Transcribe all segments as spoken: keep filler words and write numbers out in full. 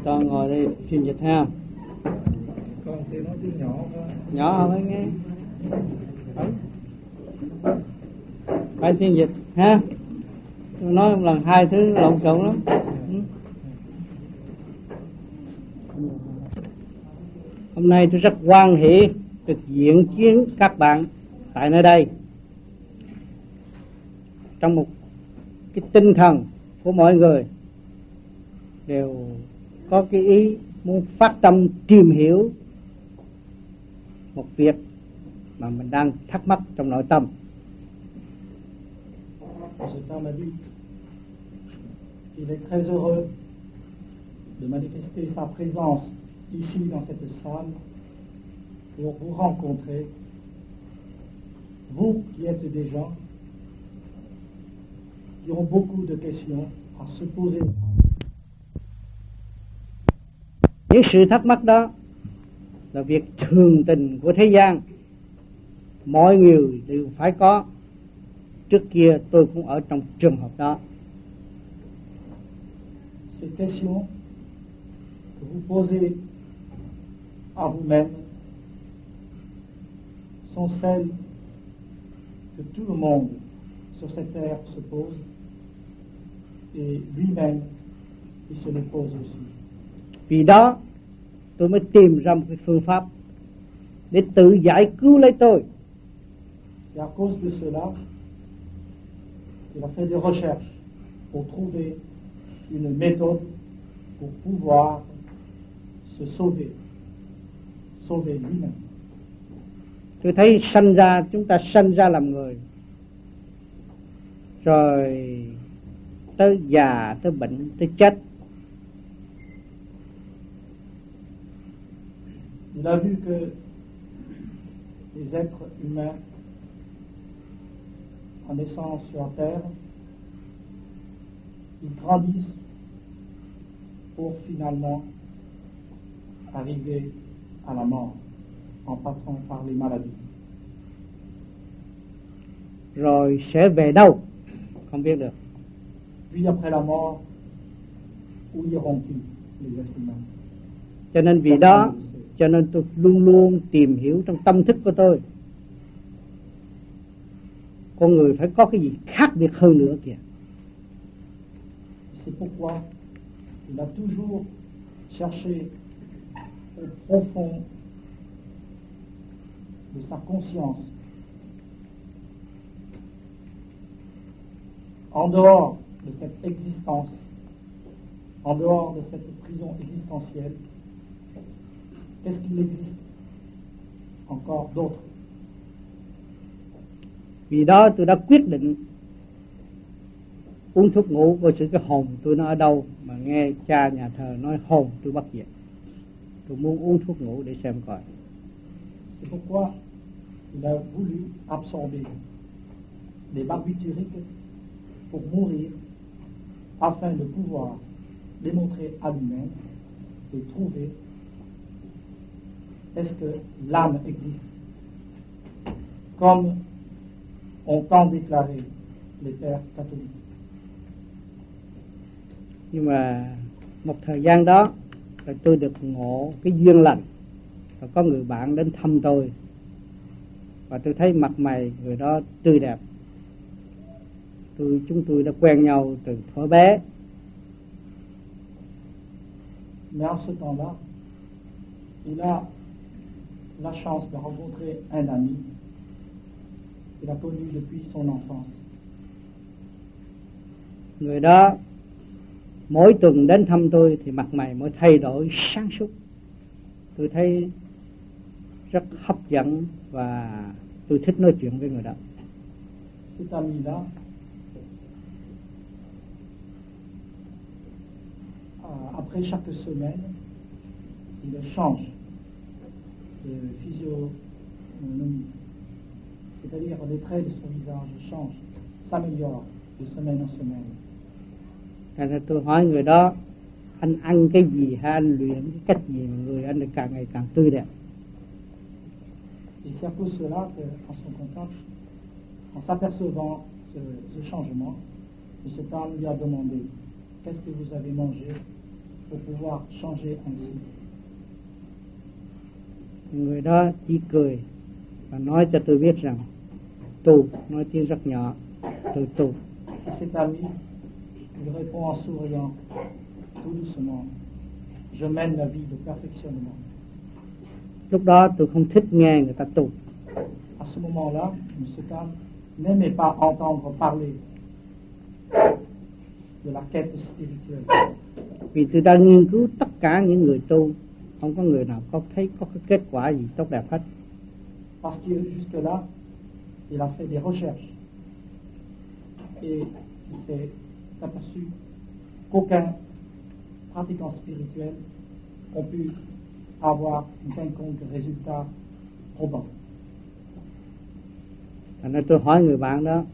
Cho ngồi đây phiên dịch ha. Con thì nói tiếng nhỏ thôi. Nhỏ không phải nghe. Phải phiên dịch ha. Tôi nói một lần hai thứ lộn xộn lắm. Ừ. Hôm nay tôi rất hoan hỷ được diện kiến các bạn tại nơi đây. Trong một cái tinh thần của mọi người đều có cái ý muốn phát tâm tìm hiểu một việc mà mình đang thắc mắc trong nội tâm. Cet homme a dit qu'il est très heureux de manifester sa présence ici dans cette salle pour vous rencontrer, vous qui êtes des gens qui ont beaucoup de questions à se poser. Những sự thắc mắc đó là việc thường tình của thế gian, mọi người đều phải có. Trước kia tôi cũng ở trong trường hợp đó. Ces questions que vous posez à vous-même sont celles que tout le monde sur cette terre se pose, et lui-même il se les pose aussi. Vì đó tôi mới tìm ra một cái phương pháp để tự giải cứu lấy tôi. C'est à cause de cela qu'il a fait des recherches pour trouver une méthode pour pouvoir se sauver, sauver lui-même. Tôi thấy sanh ra, chúng ta sanh ra làm người, rồi tới già, tới bệnh, tới chết. Il a vu que les êtres humains, en naissant sur terre, ils grandissent pour finalement arriver à la mort en passant par les maladies. Rồi sẽ về đâu? Không biết được. Puis après la mort, où iront-ils les êtres humains? Cho nên vì đó, cho nên tôi luôn luôn tìm hiểu trong tâm thức của tôi. Con người phải có cái gì khác biệt hơn nữa kìa. C'est pourquoi il a toujours cherché au profond de sa conscience, en dehors de cette existence, en dehors de cette prison existentielle, qu'est-ce qu'il existe encore d'autre? Vì đó tôi đã quyết định uống thuốc ngủ, coi sự cái hồn tôi nó ở đâu. Mà nghe cha nhà thờ nói hồn tôi bất diệt, tôi muốn uống thuốc ngủ để xem coi. C'est pourquoi il a voulu absorber des barbituriques pour mourir, afin de pouvoir démontrer à lui-même et trouver est-ce que l'âme existe, comme ont tant déclaré les pères catholiques. Nhưng mà một thời gian đó rồi tôi được ngộ cái duyên lành, và có người bạn đến thăm tôi, và tôi thấy mặt mày người đó tươi đẹp. Tôi chúng tôi đã quen nhau từ thuở bé. Mais en ce temps-là, il a la chance de rencontrer un ami qu'il a connu depuis son enfance. Người đó mỗi tuần đến thăm tôi thì mặt mày mới thay đổi sáng suốt. Tôi thấy rất hấp dẫn và tôi thích nói chuyện với người đó. Cet ami-là, après chaque semaine, il change de physionomie, c'est-à-dire les traits de son visage changent, s'améliorent de semaine en semaine. Thành ra tôi hỏi người đó, anh ăn cái gì hay anh luyện cái cách gì mà người anh càng ngày càng tươi đẹp. Et c'est à cause de cela qu'en son contact, en s'apercevant ce, ce changement, cet homme lui a demandé: qu'est-ce que vous avez mangé pour pouvoir changer ainsi. Người đó chỉ cười và nói cho tôi biết rằng tu, nói tiếng rất nhỏ, tôi tu. Et cet ami, il répond en souriant, tout doucement, je mène la vie de perfectionnement. Lúc đó tôi không thích nghe người ta tu. À ce moment-là, M. Tam n'aimait pas entendre parler de la quête spirituelle. Vì tôi đã nghiên cứu tất cả những người tu, không có người nào có thấy có cái kết quả gì tốt đẹp hết. Parce que jusque-là, il a fait des recherches et il s'est aperçu qu'aucun pratiquant spirituel ont pu avoir un quelconque résultat probant. Thành ra tôi hỏi người bạn đó,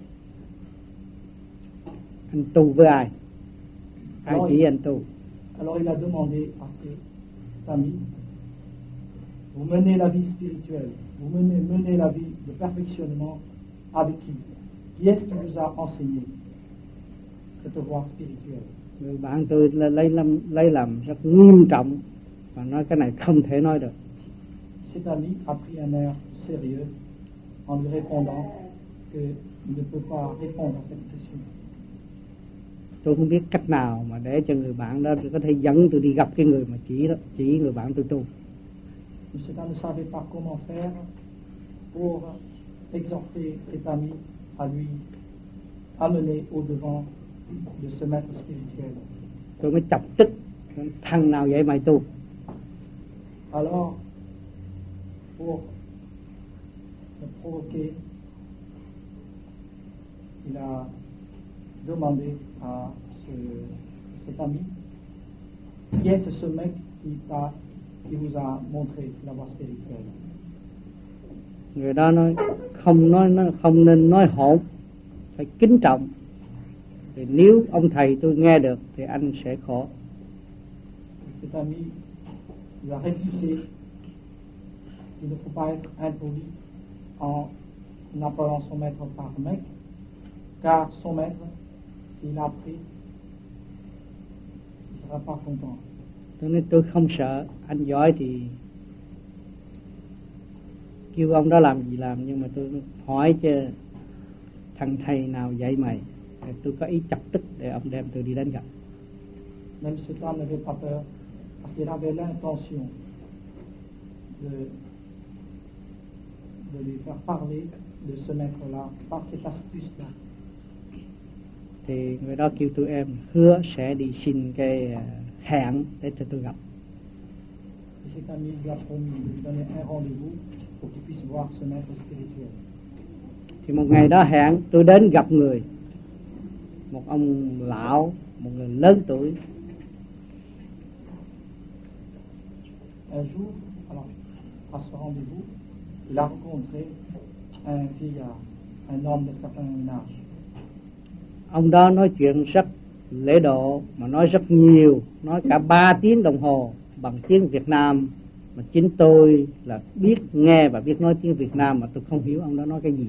anh tu với ai? Ai chỉ anh tu? Alors il a demandé à ses amis, vous menez la vie spirituelle, vous menez, menez la vie de perfectionnement avec qui? Qui est-ce qui vous a enseigné cette voie spirituelle? Người bạn tôi lấy làm, lấy làm rất nghiêm trọng và nói cái này không thể nói được. Cet ami a pris un air sérieux en lui répondant qu'il ne peut pas répondre à cette question. Tôi không biết cách nào mà để cho người bạn đó có thể dẫn tôi đi gặp cái người mà chỉ đó, chỉ người bạn tôi tu. M. Tam ne savait pas comment faire pour exhorter cet ami à lui amener au devant de ce maître spirituel. Tôi mới chọc tức, thằng nào vậy mày tu? Alors, pour me provoquer, il a demandé à ce, cet ami, qui est ce mec qui, t'a, qui vous a montré la voie spirituelle? Người đó nói không nói, nói không nên nói hỗn, phải kính trọng. Thì nếu ông thầy tôi nghe được thì anh sẽ khổ. Cet ami lui a répliqué qu'il ne faut pas être impoli en appelant son maître par mec, car son maître, s'il a appris, il ne sera pas content. Cho nên tôi không sợ, anh giỏi thì kêu ông đó làm gì làm, nhưng mà tôi hỏi chứ thằng thầy nào dạy mày, thì tôi có ý chọc tức để ông đem tôi đi đến gặp. Même ce Tam n'avait pas peur, parce qu'il avait l'intention de, de lui faire parler de ce maître-là par cette astuce-là. Thì người đó kêu tụi em hứa sẽ đi xin cái hẹn để cho tôi gặp. Et cet ami lui a promis de lui donner un rendez-vous pour qu'il puisse voir ce maître spirituel. Thì một ngày đó hẹn tôi đến gặp người, một ông lão, một người lớn tuổi. Un jour, alors, à ce rendez-vous, il a rencontré un vieillard, un homme de certain âge. Ông đó nói chuyện rất lễ độ, mà nói rất nhiều, nói cả ba tiếng đồng hồ bằng tiếng Việt Nam, mà chính tôi là biết nghe và biết nói tiếng Việt Nam mà tôi không hiểu ông đó nói cái gì.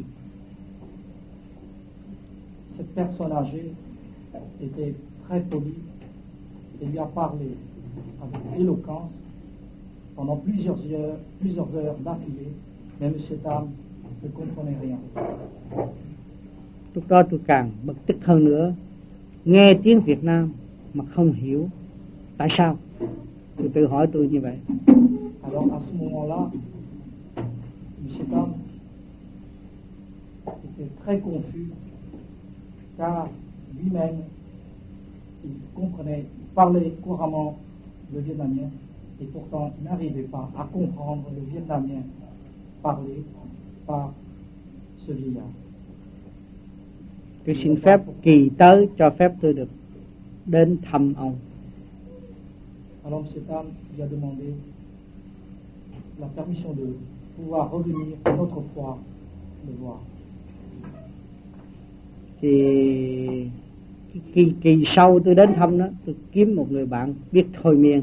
Cette personne âgée était très polie et lui a parlé avec éloquence pendant plusieurs heures, plusieurs heures d'affilée, mais M. Tam ne comprenait rien. Lúc đó tôi càng bực tức hơn nữa, nghe tiếng Việt Nam mà không hiểu tại sao. Tôi tự hỏi tôi như vậy. Alors à ce moment-là, M. Tam était très confus, car lui-même, il comprenait, il parlait couramment le vietnamien, et pourtant il n'arrivait pas à comprendre le vietnamien parlé par ce vieillard. Tôi xin phép kỳ tới cho phép tôi được đến thăm ông. Alors M. Tam lui a demandé la permission de pouvoir revenir une autre fois le voir. Thì kỳ, kỳ sau tôi đến thăm đó, tôi kiếm một người bạn biết thôi miên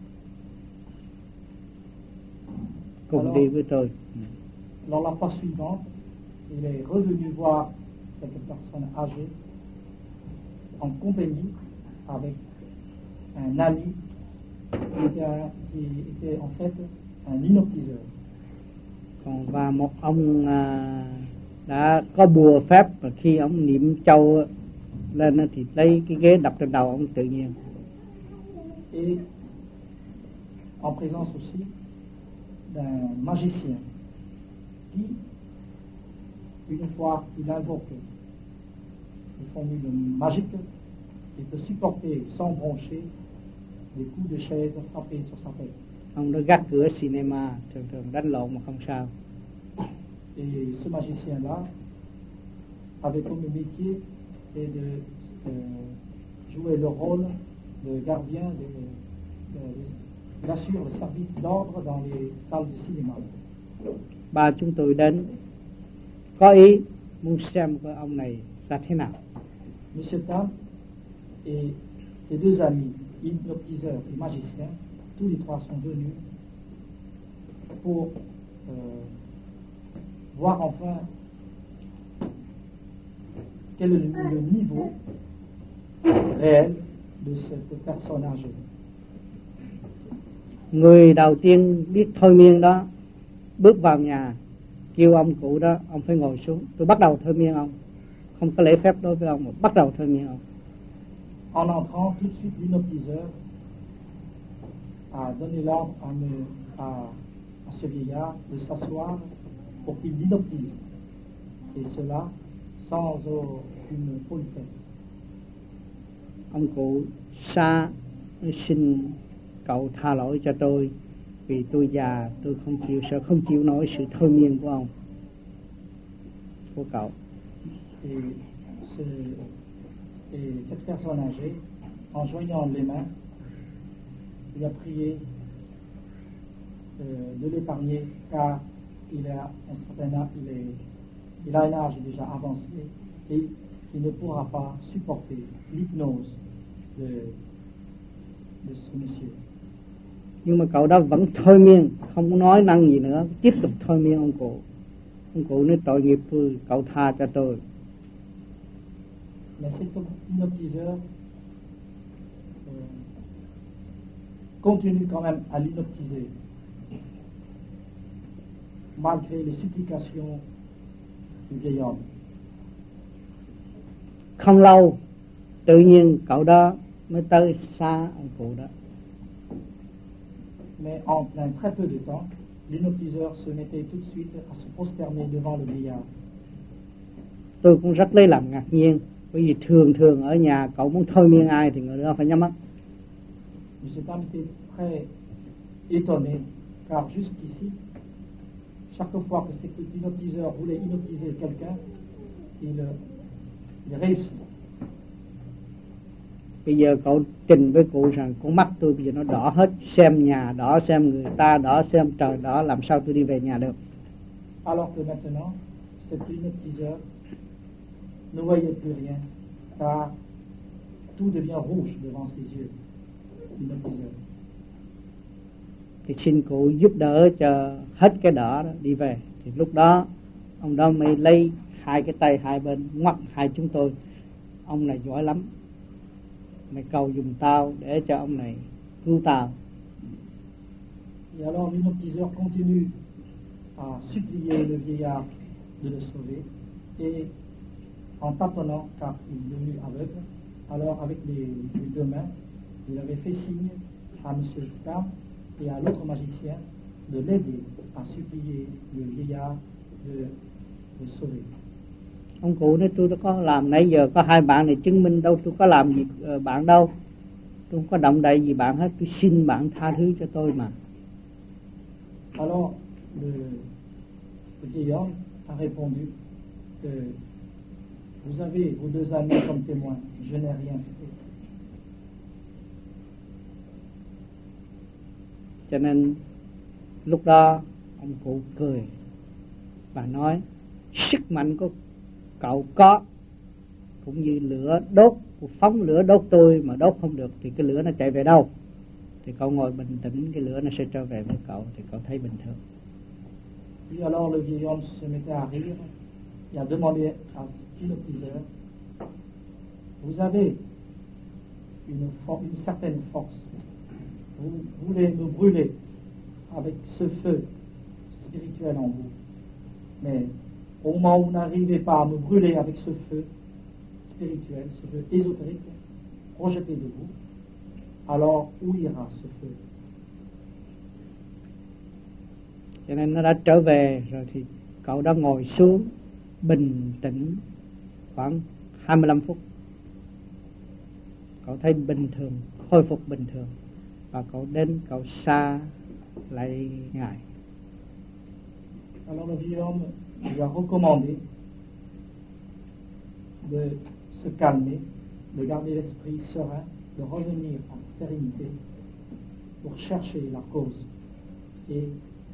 cùng alors, đi với tôi. Alors la fois suivante, il est revenu voir cette personne âgée en compagnie avec un ami qui était, un- qui était en fait un hypnotiseur. Còn và một ông à, đã có bùa phép, mà khi ông niệm châu á, lên á, thì lấy cái ghế đập trên đầu ông tự nhiên. Et en présence aussi d'un magicien qui, une fois qu'il invoque une formule magique, il peut supporter sans broncher des coups de chaise frappés sur sa tête. Ông đã gác cửa cinema, thường thường đánh lộn mà không sao. Et ce magicien-là avait comme métier, c'est de euh, jouer le rôle de gardien, de, de, il assure le service d'ordre dans les salles de cinéma. Ba chúng tôi đến có ý muốn xem cái ông này ra thế nào. Monsieur Tam et ses deux amis, hypnotiseurs et magiciens, tous les trois sont venus pour euh, voir enfin quel est le, le niveau réel de cette personne âgée. Người đầu tiên biết thôi miên đó bước vào nhà, kêu ông cụ đó, ông phải ngồi xuống. Tôi bắt đầu thôi miên ông, không có lễ phép đối với ông, mà bắt đầu thôi miên ông. En entrant, tout de suite, l'hypnotiseur a donné l'ordre à, me- à, à ce vieillard de s'asseoir pour qu'il l'hypnotise. Et cela sans aucune politesse. Ông cụ xa xin cậu tha lỗi cho tôi, vì tôi già, tôi không chịu sợ không chịu nổi sự thôi miên của ông, của cậu. Et, ce, et cette personne âgée, en joignant les mains, il a prié euh, de l'épargner car il a un certain âge, il, est, il a un âge déjà avancé et il ne pourra pas supporter l'hypnose de, de ce monsieur. Nhưng mà cậu đó vẫn thôi miên, không có nói năng gì nữa, tiếp tục thôi miên ông cụ. Ông cụ nói tội nghiệp tôi, cậu tha cho tôi. Mais cet hypnotiseur euh, continue quand même à l'hypnotiser, malgré les supplications du vieil homme. Không lâu, tự nhiên cậu đó mới tới xa ông cụ đó. Mais en un très peu de temps, l'hypnotiseur se mettait tout de suite à se prosterner devant le vieillard. Tôi cũng rất lấy làm ngạc nhiên, bởi vì thường thường ở nhà cậu muốn thôi miên ai thì người đó phải nhắm mắt. Monsieur Tam était très étonné, car jusqu'ici, chaque fois que cet hypnotiseur voulait hypnotiser quelqu'un, il, il réussit. Bây giờ cậu trình với cụ rằng con mắt tôi bây giờ nó đỏ hết, xem nhà đỏ, xem người ta đỏ, xem trời đỏ, làm sao tôi đi về nhà được. Alors que maintenant, cet hypnotiseur ne voyait plus rien, car tout devient rouge devant ses yeux. Hypnotiseur. Thì xin cụ giúp đỡ cho hết cái đỏ đó đi về. Thì lúc đó ông đó mới lấy hai cái tay hai bên ngoắt hai chúng tôi. Ông này giỏi lắm, mày cầu dùng tao để cho ông này cứu tao. Et alors l'hypnotiseur continue à supplier le vieillard de le sauver, et en tâtonnant, car il est devenu aveugle, alors avec les, les deux mains, il avait fait signe à M. Tam et à l'autre magicien de l'aider à supplier le vieillard de le sauver. Ông cụ nói tôi đã có làm nãy giờ, có hai bạn này chứng minh đâu, tôi có làm gì uh, bạn đâu, tôi không có động đậy gì bạn hết, tôi xin bạn tha thứ cho tôi mà. Alors le, le vieil homme a répondu que vous avez vos deux amis comme témoins, je n'ai rien fait. Cho nên lúc đó ông cụ cười và nói sức mạnh của cậu có, cũng như lửa đốt, phóng lửa đốt tôi mà đốt không được thì cái lửa nó chạy về đâu? Thì cậu ngồi bình tĩnh, cái lửa nó sẽ trở về với cậu, thì cậu thấy bình thường. Puis alors le vieil homme se mettait à rire et à demander à l'hypnotiseur, vous avez une, for- une certaine force, vous voulez me brûler avec ce feu spirituel en vous. Mais au moment où vous n'arrivez pas à me brûler avec ce feu spirituel, ce feu ésotérique, projeté de vous, alors où ira ce feu? Cho nên nó đã trở về rồi thì cậu đã ngồi xuống bình tĩnh khoảng hai mươi lăm phút. Cậu thấy bình thường, khôi phục bình thường. Và cậu đến, cậu xa lại Ngài. Alors le vieil homme lui a recommandé de se calmer, de garder l'esprit serein, de revenir à sa sérénité pour chercher la cause. Et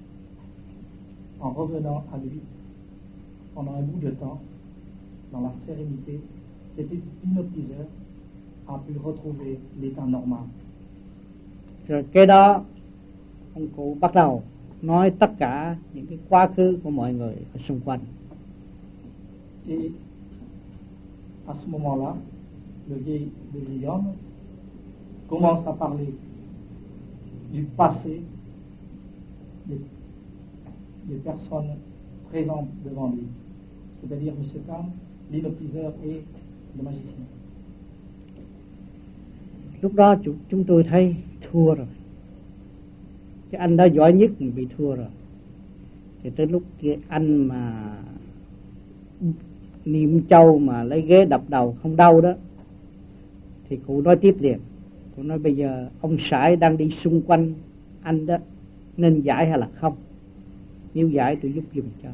en revenant à lui, pendant un bout de temps, dans la sérénité, cet hypnotiseur a pu retrouver l'état normal. Rồi cái đó, ông cụ bắt đầu nói tất cả những cái quá khứ của mọi người ở xung quanh. Et à ce moment-là, le vieil, le vieil homme commence à parler du passé des, des personnes présentes devant lui, c'est-à-dire M. Tam, l'hypnotiseur et le magicien. Lúc đó chúng, chúng tôi thấy thua rồi. Cái anh đó giỏi nhất mình bị thua rồi. Thì tới lúc cái anh mà niệm châu mà lấy ghế đập đầu không đau đó, thì cụ nói tiếp liền. Cụ nói bây giờ ông Sải đang đi xung quanh anh đó, nên giải hay là không? Nếu giải tôi giúp dùm cho.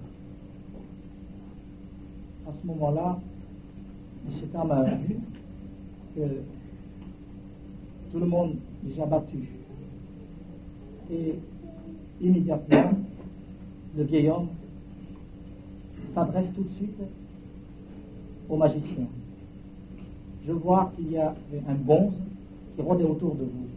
À ce moment-là, M. Tam a vu que tout le monde déjà battu. Et immédiatement, le vieil homme s'adresse tout de suite au magicien. Je vois qu'il y a un bonze qui rôdait autour de vous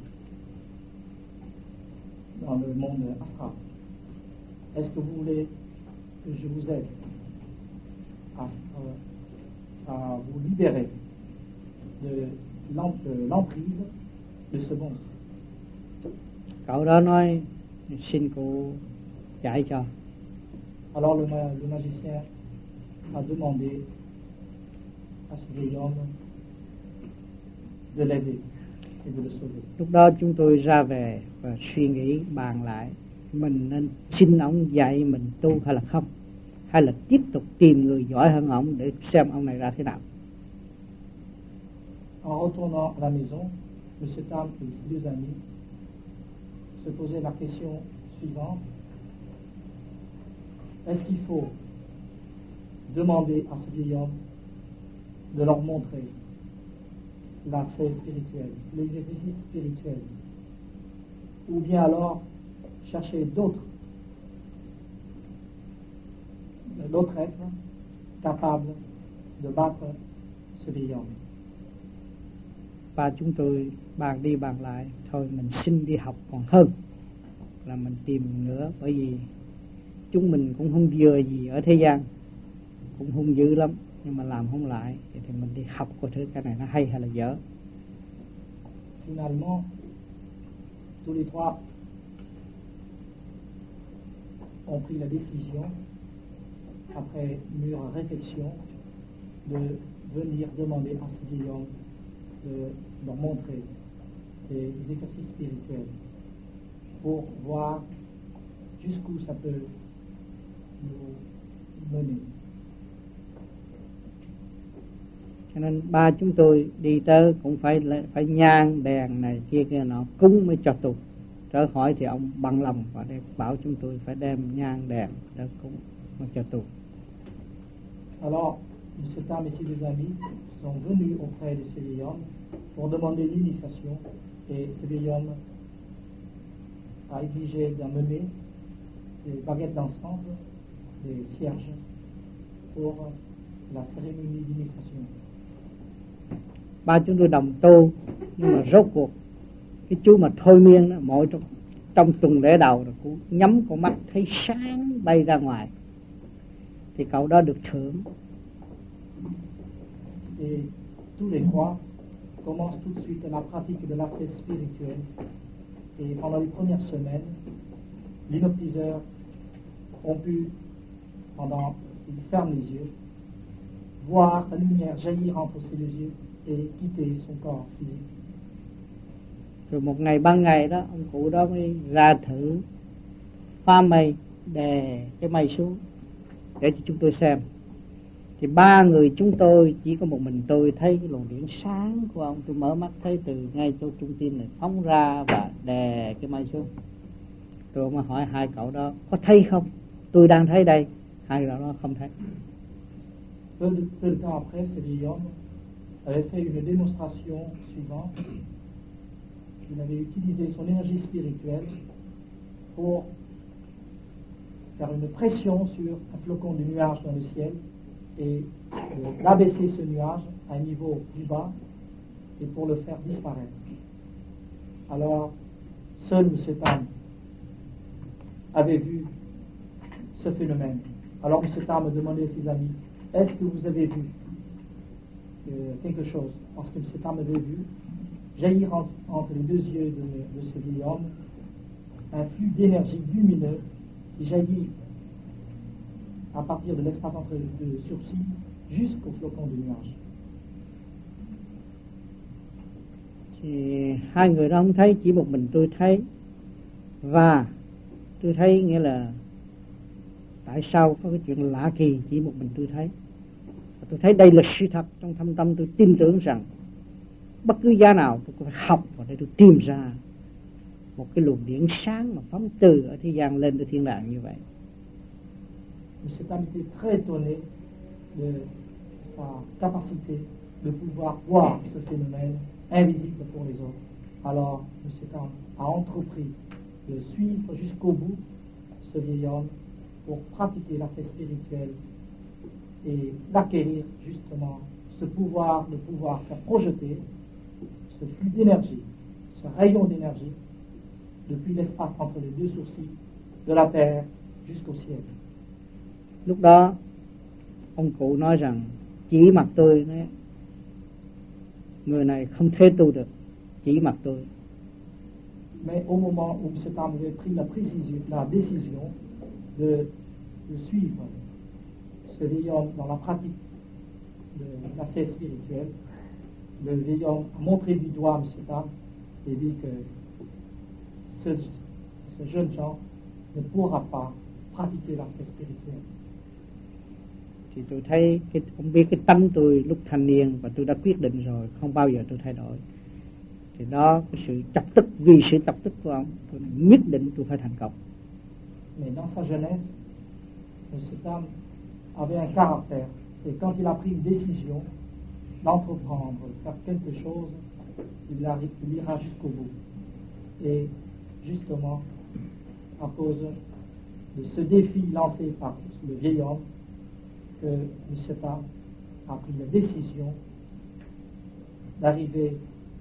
dans le monde astral. Est-ce que vous voulez que je vous aide à, à vous libérer de l'emprise de ce bonze? Cậu đó nói xin cụ giải cho. Alors le, le magicien a demandé à ce vieil homme de l'aider et de le sauver. Lúc đó chúng tôi ra về và suy nghĩ bàn lại, mình nên xin ông dạy mình tu hay là không, hay là tiếp tục tìm người giỏi hơn ông để xem ông này ra thế nào. En retournant à la maison, M. Tam et ses deux amis se posaient la question suivante. Est-ce qu'il faut demander à ce vieil homme de leur montrer la scène spirituelle, l'exercice spirituel, ou bien alors chercher d'autres d'autres êtres capables de battre ce vieil homme? Và chúng tôi bàn đi bàn lại, thôi mình xin đi học còn hơn là mình tìm nữa, bởi vì chúng mình cũng không vừa gì ở thế gian, cũng hung dữ lắm, nhưng mà làm không lại, thì mình đi học coi thử cái này nó hay hay là dở. Finalement, tous les trois ont pris la décision, après mûre réflexion, de venir demander à ce vieil homme de leur montrer des exercices spirituels pour voir jusqu'où ça peut nous mener. Cho nên ba chúng tôi đi tới cũng phải phải nhang đèn này kia kia nọ cúng mới cho tu. Trở hỏi thì ông bằng lòng và đem bảo chúng tôi phải đem nhang đèn để cúng mới cho tu. Alors, M. Tam et ses deux amis sont venus auprès de ce vieil homme pour demander l'initiation, et ce vieil homme a exigé d'amener des baguettes d'encens, des cierges pour la cérémonie d'initiation. Ba chúng tôi đồng tu, nhưng mà rốt cuộc cái chú mà thôi miên đó, mỗi trong trong tuần lễ đầu rồi cũng nhắm con mắt thấy sáng bay ra ngoài, thì cậu đó được thưởng. Et tous les trois commencent tout de suite la pratique de l'aspect spirituel, Et pendant les premières semaines, l'hypnotiseur ont pu, pendant qu'il ferme les yeux, voir la lumière jaillir entre ses deux yeux et quitter son corps physique. Rồi một ngày ban ngày đó, ông cụ đó mới ra thử pha mây, đè cái mây xuống để cho chúng tôi xem. Thì ba người chúng tôi, chỉ có một mình tôi thấy cái luồng điển sáng của ông. Tôi mở mắt thấy từ ngay chỗ trung tim này phóng ra và đè cái mây xuống. Tôi mới hỏi hai cậu đó có thấy không? Tôi đang thấy đây. Hai cậu đó không thấy. Peu de, peu de temps après, ce vieil homme avait fait une démonstration suivante. Il avait utilisé son énergie spirituelle pour faire une pression sur un flocon de nuage dans le ciel et euh, d'abaisser ce nuage à un niveau plus bas et pour le faire disparaître. Alors, seul M. Tam avait vu ce phénomène. Alors M. Tam a demandé à ses amis, est-ce que vous avez vu euh, quelque chose? Parce que M. Tam avait vu jaillir entre, entre les deux yeux de, de ce vieil homme un flux d'énergie lumineux qui jaillit à partir de l'espace entre les deux sourcils jusqu'au flocon de nuage. Thì hai người đó không thấy, chỉ một mình tôi thấy. Và tôi thấy nghĩa là tại sao có cái chuyện lạ kỳ chỉ một mình tôi thấy. Và tôi thấy đây là sự thật. Trong thâm tâm tôi tin tưởng rằng bất cứ giá nào tôi phải học và để tôi tìm ra một cái luồng điển sáng mà phóng từ ở thế gian lên tới thiên đàng như vậy. M. Tam était très étonné de sa capacité de pouvoir voir ce phénomène invisible pour les autres. Alors M. Tam a entrepris de suivre jusqu'au bout ce vieil homme pour pratiquer l'aspect spirituel et d'acquérir justement ce pouvoir de pouvoir faire projeter ce flux d'énergie, ce rayon d'énergie depuis l'espace entre les deux sourcils de la terre jusqu'au ciel. Lúc đó ông cụ nói rằng chỉ mặt tôi, nói, người này không thể tu được, chỉ mặt tôi. Mais au moment où M. Tam avait pris la, précision, la décision de, de suivre ce vieil homme dans la pratique de l'accès spirituel, le vieil homme a montré du doigt à M. Tam et dit que ce, ce jeune gens ne pourra pas pratiquer l'aspect spirituel. Thì tôi thấy, cái, ông biết cái tánh tôi lúc thanh niên và tôi đã quyết định rồi, không bao giờ tôi thay đổi. Thì đó, cái sự chọc tức, vì sự chọc tức của ông, tôi nhất định tôi phải thành công. Mais dans sa jeunesse, M. Tam avait un caractère. C'est quand il a pris une décision d'entreprendre, de faire quelque chose, il, a, il ira jusqu'au bout. Et justement, à cause de ce défi lancé par le vieil homme, que M. Tam a pris la décision d'arriver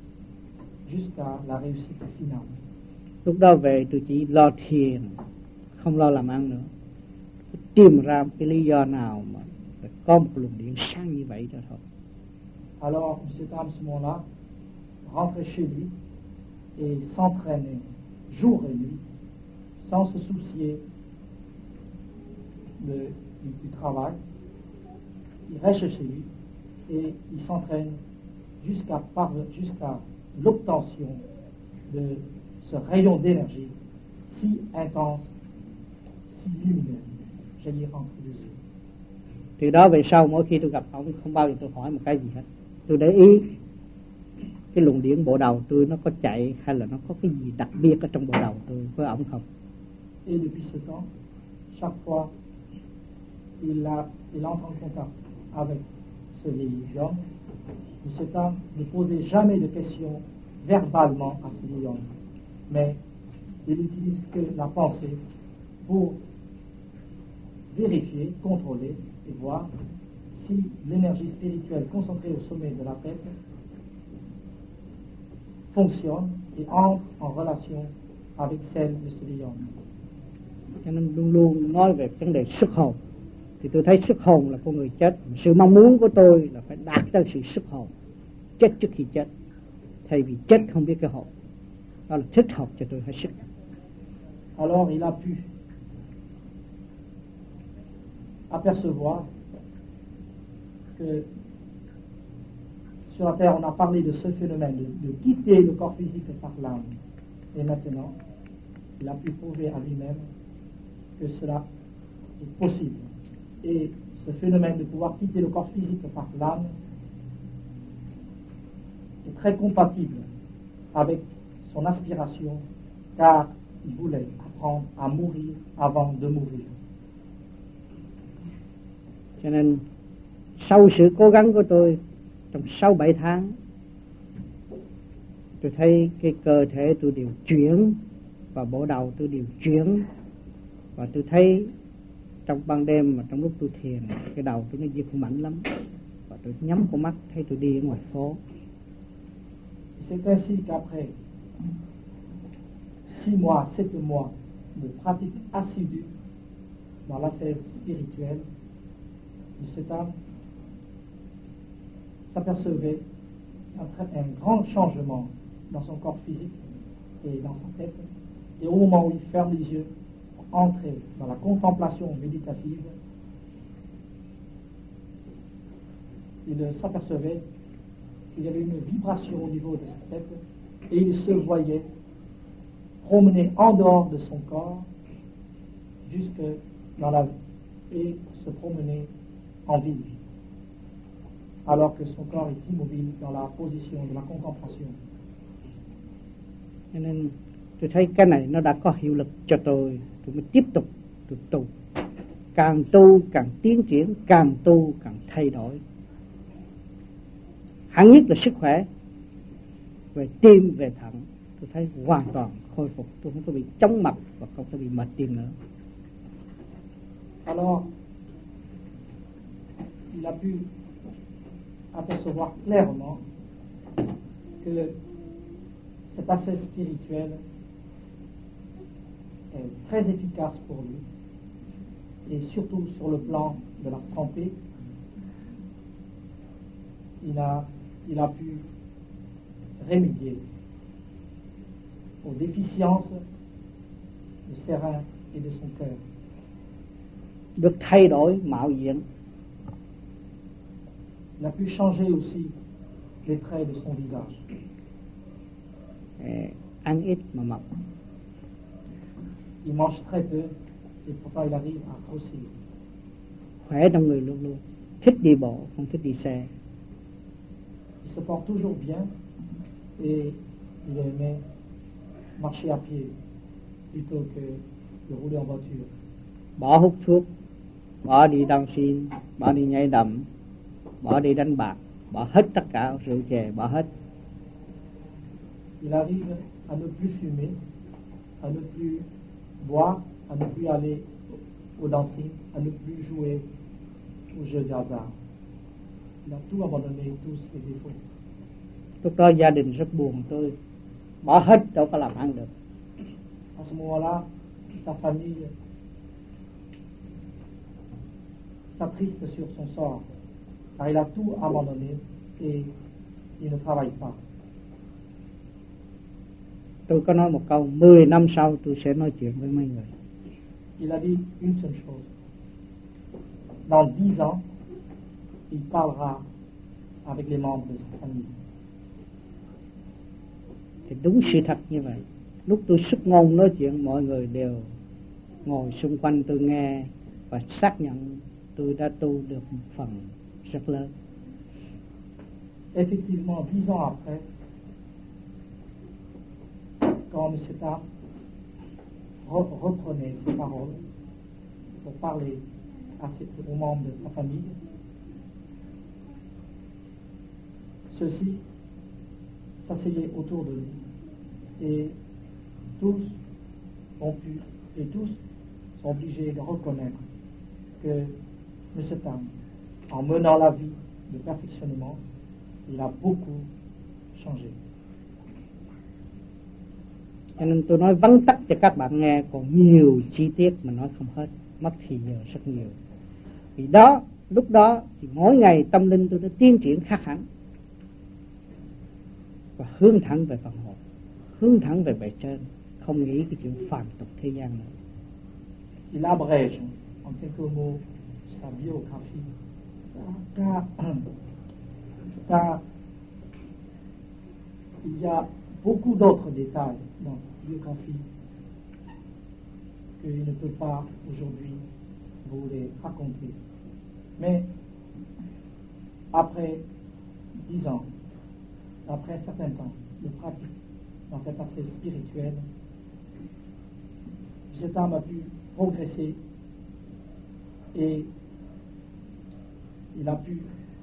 jusqu'à la réussite finale. Lúc đó về tôi chỉ lo thiền, không lo làm ăn nữa. Tôi tìm ra cái lý do nào mà có một luồng điện sáng như vậy đó thôi. Alors M. Tam à ce moment-là rentrait chez lui et s'entraînait jour et nuit sans se soucier de, du, du travail. Il reste chez lui et il s'entraîne jusqu'à jusqu'à l'obtention de ce rayon d'énergie si intense, si lumineux, jaillir entre les yeux. Từ đó về sau mỗi khi tôi gặp ông không bao giờ tôi hỏi một cái gì hết. Tôi để ý cái luồng điển bộ đầu tôi nó có chạy hay là nó có cái gì đặc biệt ở trong bộ đầu tôi với ông không. Et depuis ce temps, chaque fois il a il entre en contact avec ce vieil homme, M. Tam ne posait jamais de questions verbalement à ce vieil homme, mais il n'utilise que la pensée pour vérifier, contrôler et voir si l'énergie spirituelle concentrée au sommet de la tête fonctionne et entre en relation avec celle de ce vieil homme. Cho nên luôn luôn nói về vấn đề xuất hồn. Thì tôi thấy xuất hồn là con người chết. Sự mong muốn của tôi là phải đạt tới sự xuất hồn, chết trước khi chết, thay vì chết không biết cái hồn. đó là thích hợp cho tôi hết sức. Alors il a pu apercevoir que sur la terre on a parlé de ce phénomène de, de quitter le corps physique par l'âme, et maintenant il a pu prouver à lui-même que cela est possible, et ce phénomène de pouvoir quitter le corps physique par l'âme est très compatible avec son aspiration, car il voulait apprendre à mourir avant de mourir. Cho nên sau sự cố gắng của tôi trong sáu bảy tháng, tôi thấy cái cơ thể tôi đều chuyển và bộ đầu tôi đều chuyển, và tôi thấy trong ban đêm mà trong lúc tôi thiền, cái đầu tôi nó giật mạnh lắm, và tôi nhắm con mắt thấy tôi đi ở ngoài phố. C'est ainsi qu'après six mois, sept mois de pratique assidue dans l'ascèse spirituelle, cet homme s'apercevait un, un grand changement dans son corps physique et dans sa tête. Et au moment où il ferme les yeux pour entrer dans la contemplation méditative, il s'apercevait qu'il y avait une vibration au niveau de sa tête et il se voyait promener en dehors de son corps jusque dans la et se promener en ville, alors que son corps est immobile dans la position de la contemplation. Cho nên tôi thấy cái này nó đã có hiệu lực cho tôi, tôi mới tiếp tục tôi tu. Càng tu càng tiến triển, càng tu càng thay đổi. Hẳn nhất là sức khỏe về tim, về thận, tôi thấy hoàn toàn khôi phục, tôi không có bị chóng mặt và không có bị mệt tim nữa. Alors, il a pu apercevoir clairement que cette ascèse spirituelle est très efficace pour lui, et surtout sur le plan de la santé, il a, il a pu remédier aux déficiences de ses reins et de son cœur. Được thay đổi mạo diện. Il a pu changer aussi les traits de son visage. Eh, ăn ít mà mập. Il mange très peu et pourtant il arrive à grossir. Khỏe trong người luôn luôn. Thích đi bộ, không thích đi xe. Il se porte toujours bien et il aimait marcher à pied plutôt que de rouler en voiture. Bỏ hút thuốc, bỏ đi đăng xin, bỏ đi nhảy đầm, bỏ đi đánh bạc, bỏ hết tất cả rượu chè, bỏ hết. Il arrive à ne plus fumer, à ne plus boire, à ne plus aller au dancing, à ne plus jouer aux jeux de hasard. Il a tout abandonné, tous ses défauts. Lúc đó gia đình rất buồn, tôi bỏ hết đâu có làm ăn được. À ce moment-là, sa famille s'attriste sur son sort, car il a tout abandonné et il ne travaille pas. Tôi có nói một câu, mười năm sau tôi sẽ nói chuyện với mấy người. Il a dit une seule chose. Dans dix ans, il parlera avec les membres de sa famille. Thì đúng sự thật như vậy. Lúc tôi xuất ngôn nói chuyện, mọi người đều ngồi xung quanh tôi nghe và xác nhận tôi đã tu được một phần rất lớn. Effectivement, dix ans après, quand M. Tam reprenait ses paroles pour parler à ses, aux membres de sa famille, ceux-ci s'asseyaient autour de lui et tous ont pu et tous sont obligés de reconnaître que M. Tam, en menant la vie de perfectionnement, il a beaucoup changé. Cho nên tôi nói vắn tắt cho các bạn nghe, còn nhiều chi tiết mà nói không hết, mất thì giờ rất nhiều. Vì đó, lúc đó thì mỗi ngày tâm linh tôi đã tiến triển khác hẳn và hướng thẳng về phần hồn. hướng thẳng về bề trên, không nghĩ cái chuyện phàm tục thế gian nữa. Il abrège en quelques mots sa biographie, car, car il y a beaucoup d'autres détails dans sa biographie qu'il ne peut pas aujourd'hui vous les raconter. Mais après dix ans, après un certain temps de pratique dans cet aspect spirituel, cet homme a pu progresser et il a pu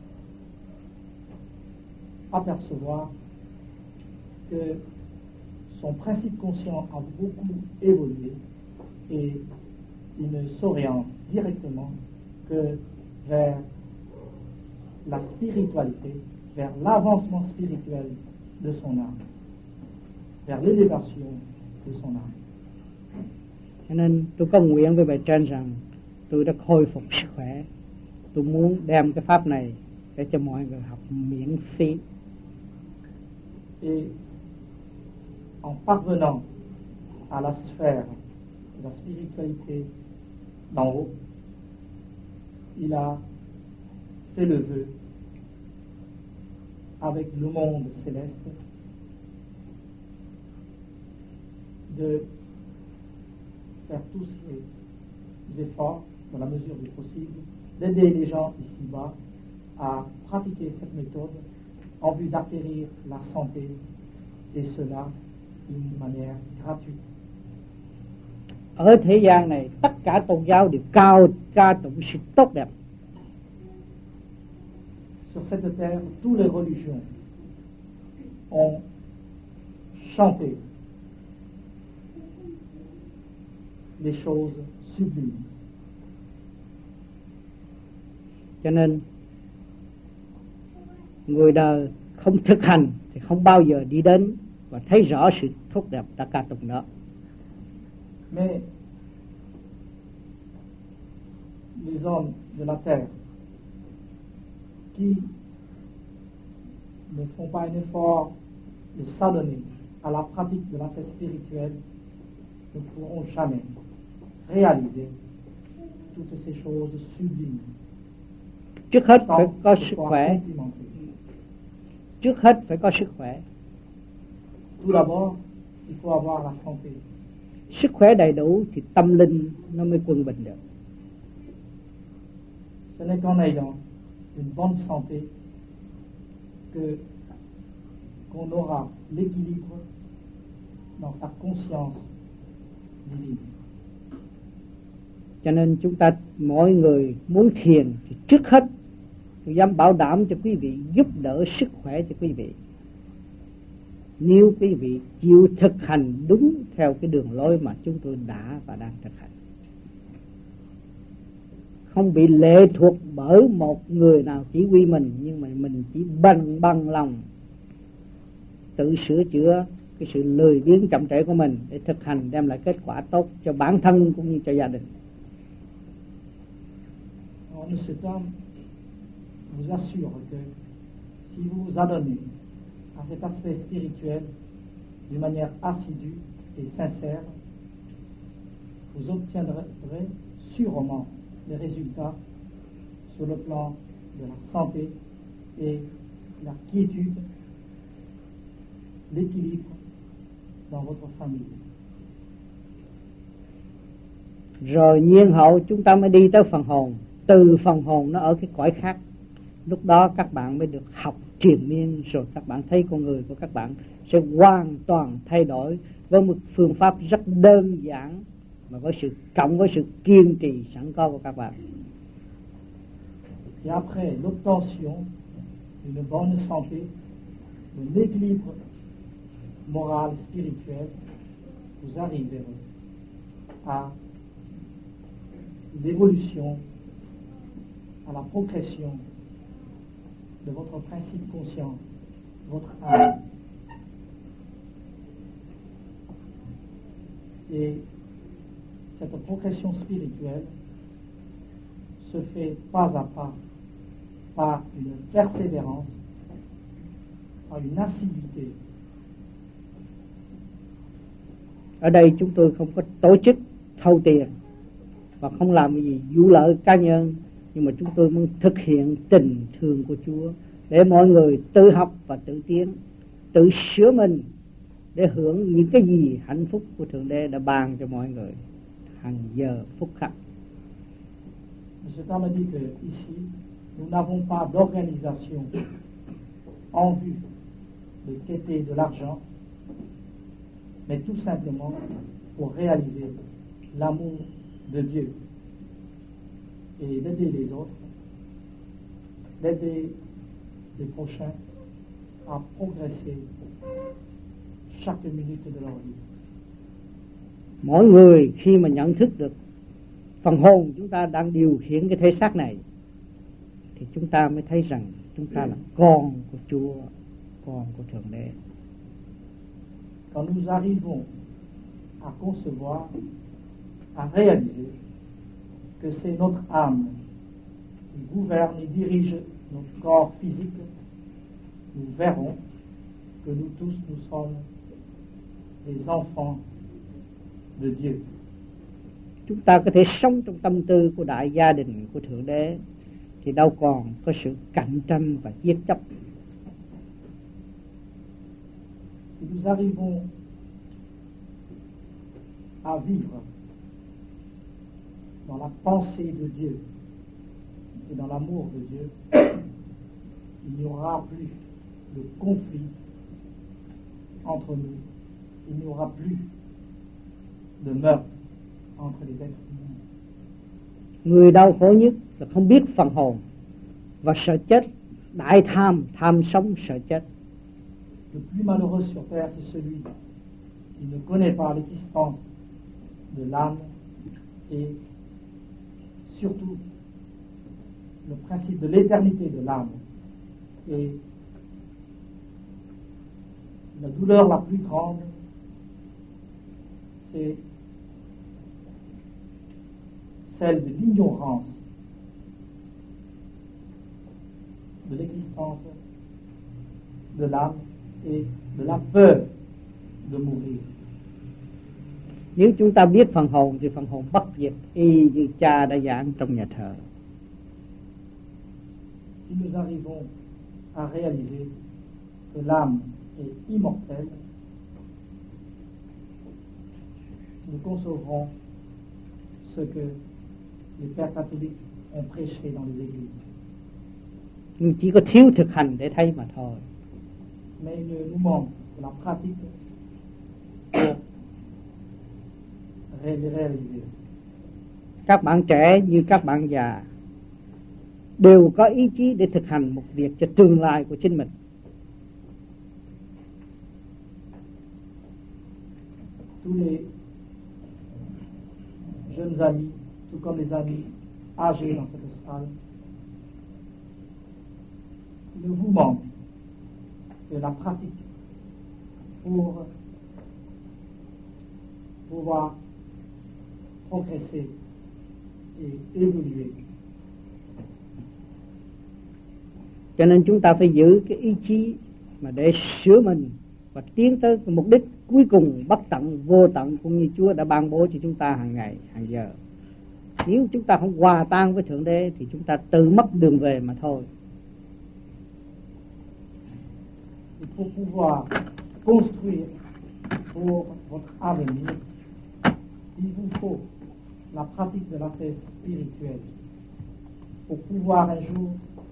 apercevoir que son principe conscient a beaucoup évolué et il ne s'oriente directement que vers la spiritualité, vers l'avancement spirituel de son âme, vers l'élévation de son âme. Cho nên tôi có nguyện với bề trên rằng tôi đã khôi phục sức khỏe. Tôi muốn đem cái pháp này để cho mọi người học miễn phí. Et en parvenant à la sphère de la spiritualité d'en haut, il a fait le vœu avec le monde céleste de faire tous les efforts, dans la mesure du possible, d'aider les gens ici-bas à pratiquer cette méthode en vue d'acquérir la santé, et cela d'une manière gratuite. Ở thế gian này, tất cả tôn giáo đều cao ca tụng sự tốt đẹp. Sur cette terre, toutes les religions ont chanté les choses sublimes. Cho nên người đời không thực hành thì không bao giờ đi đến và thấy rõ sự tốt đẹp đã ca tụng đó. Mais les hommes de la terre qui ne font pas un effort de s'adonner à la pratique de la fête spirituelle ne pourront jamais réaliser toutes ces choses sublimes. Trước hết phải có sức khỏe. Trước hết phải có sức khỏe. Tout d'abord, il faut avoir la santé. Sức khỏe đầy đủ thì tâm linh nó mới quân bình được. Ce n'est qu'en ayant une bonne santé que qu'on aura l'équilibre dans sa conscience divine. Cho nên chúng ta mỗi người muốn thiền thì trước hết tôi dám bảo đảm cho quý vị giúp đỡ sức khỏe cho quý vị. Nếu quý vị chịu thực hành đúng theo cái đường lối mà chúng tôi đã và đang thực hành, không bị lệ thuộc bởi một người nào chỉ huy mình, nhưng mà mình chỉ bằng bằng lòng tự sửa chữa cái sự lười biếng chậm trễ của mình để thực hành đem lại kết quả tốt cho bản thân cũng như cho gia đình. Monsieur Tom vous assure que si vous vous adonnez à cet aspect spirituel d'une manière assidue et sincère, vous obtiendrez sûrement des résultats sur le plan de la santé et la quiétude, l'équilibre dans votre famille. Rồi nhiên hậu chúng ta mới đi tới phần hồn. Từ phần hồn nó ở cái cõi khác. Lúc đó các bạn mới được học triền miên, rồi các bạn thấy con người của các bạn sẽ hoàn toàn thay đổi với một phương pháp rất đơn giản mà với sự cộng với sự kiên trì sẵn có của các bạn. Et après l'obtention d'une bonne santé, de l'équilibre moral, spirituel, vous arriverez à l'évolution, à la progression de votre principe conscient, votre âme. Et cette progression spirituelle se fait pas à pas, par une persévérance, par une assiduité Ở đây chúng tôi không có tổ chức thâu tiền và không làm gì vụ lợi cá nhân, nhưng mà chúng tôi muốn thực hiện tình thương của Chúa để mọi người tự học và tự tiến, tự sửa mình để hưởng những cái gì hạnh phúc của Thượng Đế đã ban cho mọi người hàng giờ phút khắc. Monsieur Tam a dit que ici, nous n'avons pas d'organisation en vue de quêter de l'argent, mais tout simplement pour réaliser l'amour de Dieu et d'aider les autres, d'aider les prochains à progresser chaque minute de leur vie. Mỗi người khi mà nhận thức được phần hồn chúng ta đang điều khiển cái thể xác này thì chúng ta mới thấy rằng chúng ta là con của Chúa, con của Thượng Đế. Quand nous arrivons à concevoir, à réaliser que c'est notre âme qui gouverne et dirige notre corps physique, nous verrons que nous tous, nous sommes des enfants de Dieu. Chúng ta có thể sống trong tâm tư của đại gia đình của Thượng Đế thì đâu còn có sự cạnh tranh và giết chấp. Si nous arrivons à vivre dans la pensée de Dieu et dans l'amour de Dieu, il n'y aura plus de conflit entre nous, il n'y aura plus de meurtre entre les êtres humains. Người đau khổ nhất là không biết phần hồn và sợ chết, đại tham, tham sống sợ chết. Le plus malheureux sur terre, c'est celui qui ne connaît pas l'existence de l'âme et surtout le principe de l'éternité de l'âme. Et la douleur la plus grande, c'est celle de l'ignorance de l'existence de l'âme et de la peur de mourir. Nếu chúng ta biết phần hồn thì phần hồn bất diệt y như Cha đã giảng trong nhà thờ. Si nous arrivons à réaliser que l'âme est immortelle, nous concevrons ce que les pères catholiques ont prêché dans les églises. Nhưng chỉ có thiếu thực hành để thấy mà thôi. Mais il nous manque la pratique pour réaliser. Các bạn trẻ như các bạn già đều có ý chí để thực hành một việc cho tương lai của chính mình. Tous les jeunes amis, tout comme les amis âgés dans cette salle, il vous manque de la pratique pour pouvoir progresser et évoluer. Cho nên chúng ta phải giữ cái ý chí mà để sửa mình và tiến tới cái mục đích cuối cùng bất tận vô tận cũng như Chúa đã ban bố cho chúng ta hàng ngày hàng giờ. Nếu chúng ta không hòa tan với Thượng Đế thì chúng ta tự mất đường về mà thôi. Pour pouvoir construire pour votre avenir, il vous faut la pratique de la foi spirituelle pour pouvoir un jour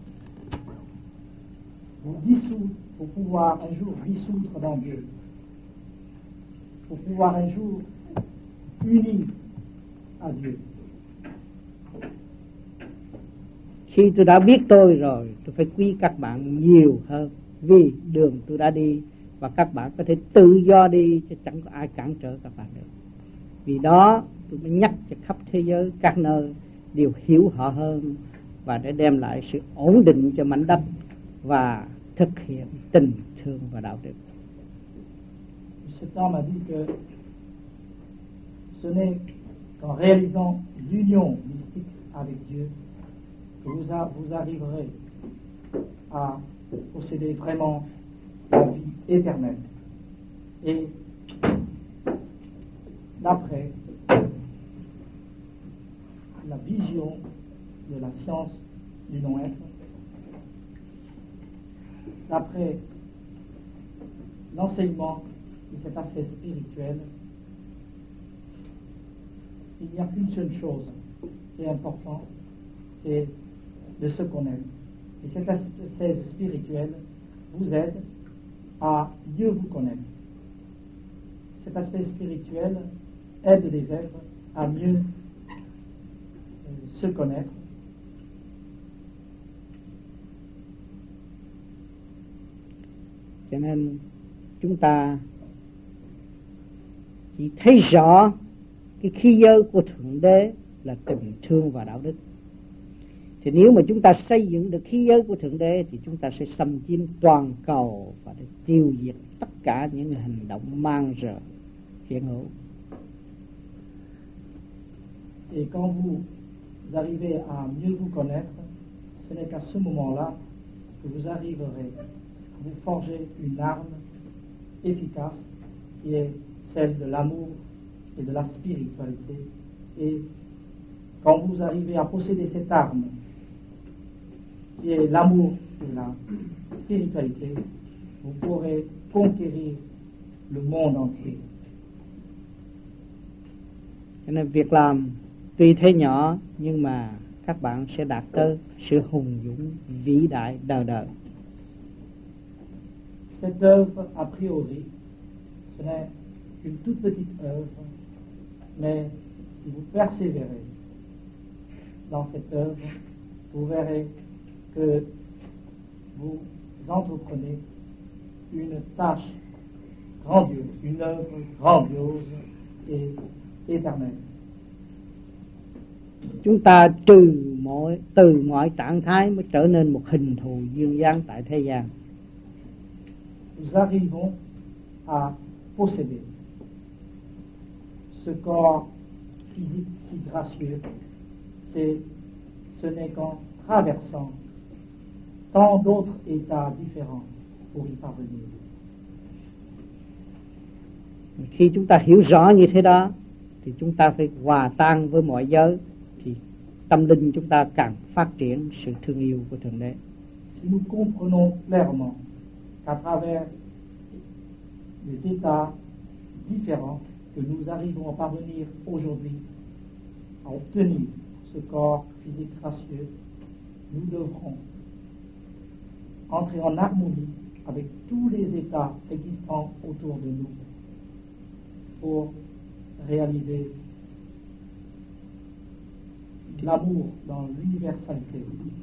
vous dissoudre, pour pouvoir un jour dissoudre dans Dieu, pour pouvoir un jour unir à Dieu. Khi tôi đã biết tôi rồi, tôi phải quý các bạn nhiều hơn, vì đường tôi đã đi và các bạn có thể tự do đi chứ chẳng có ai cản trở các bạn được. Vì đó tôi mới nhắc cho khắp thế giới các nơi đều hiểu họ hơn và để đem lại sự ổn định cho mảnh đất và thực hiện tình thương và đạo đức. Cet homme a dit que ce n'est qu'en réalisant l'union mystique avec Dieu que vous, a, vous arriverez à posséder vraiment la vie éternelle. Et d'après la vision de la science du non-être, d'après l'enseignement de cet aspect spirituel, il n'y a qu'une seule chose qui est importante, c'est de se connaître. Et cet aspect spirituel vous aide à mieux vous connaître. Cet aspect spirituel aide les êtres à mieux euh, se connaître. Cho nên chúng ta chỉ thấy rõ cái khí giới của Thượng Đế là tình thương và đạo đức. Thì nếu mà chúng ta xây dựng được khí giới của Thượng Đế thì chúng ta sẽ xâm chiếm toàn cầu và để tiêu diệt tất cả những hành động man rợ hiện hữu. Et quand vous arrivez à mieux vous connaître, ce n'est qu'à ce moment-là que vous arriverez à vous forger une arme efficace qui est celle de l'amour et de la spiritualité. Et quand vous arrivez à posséder cette arme qui est l'amour et la spiritualité, vous pourrez conquérir le monde entier. Cho nên việc làm tuy thế nhỏ nhưng mà các bạn sẽ đạt tới sự hùng dũng vĩ đại đời đời. Cette œuvre, a priori, ce n'est qu'une toute petite œuvre, mais si vous persévérez dans cette œuvre, vous verrez que vous entreprenez une tâche grandiose, une œuvre grandiose et éternelle. Chúng ta trừ mọi từ mọi trạng thái mới trở nên một hình thù duyên dáng tại thế gian. Nous arrivons à posséder ce corps physique si gracieux. C'est, ce n'est qu'en traversant tant d'autres états différents pour y parvenir. Khi chúng ta hiểu rõ như thế đó thì chúng ta phải hòa tan với mọi giới, thì tâm linh chúng ta càng phát triển sự thương yêu của Thượng Đế. Si nous comprenons clairement qu'à travers des états différents que nous arrivons à parvenir aujourd'hui à obtenir ce corps physique gracieux, nous devrons entrer en harmonie avec tous les états existants autour de nous pour réaliser l'amour dans l'universalité.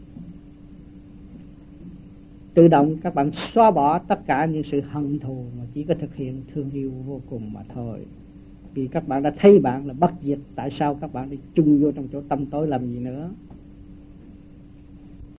Tự động các bạn xóa bỏ tất cả những sự hận thù mà chỉ có thực hiện thương yêu vô cùng mà thôi. Vì các bạn đã thấy bạn là bất diệt, tại sao các bạn đi chung vô trong chỗ tâm tối làm gì nữa?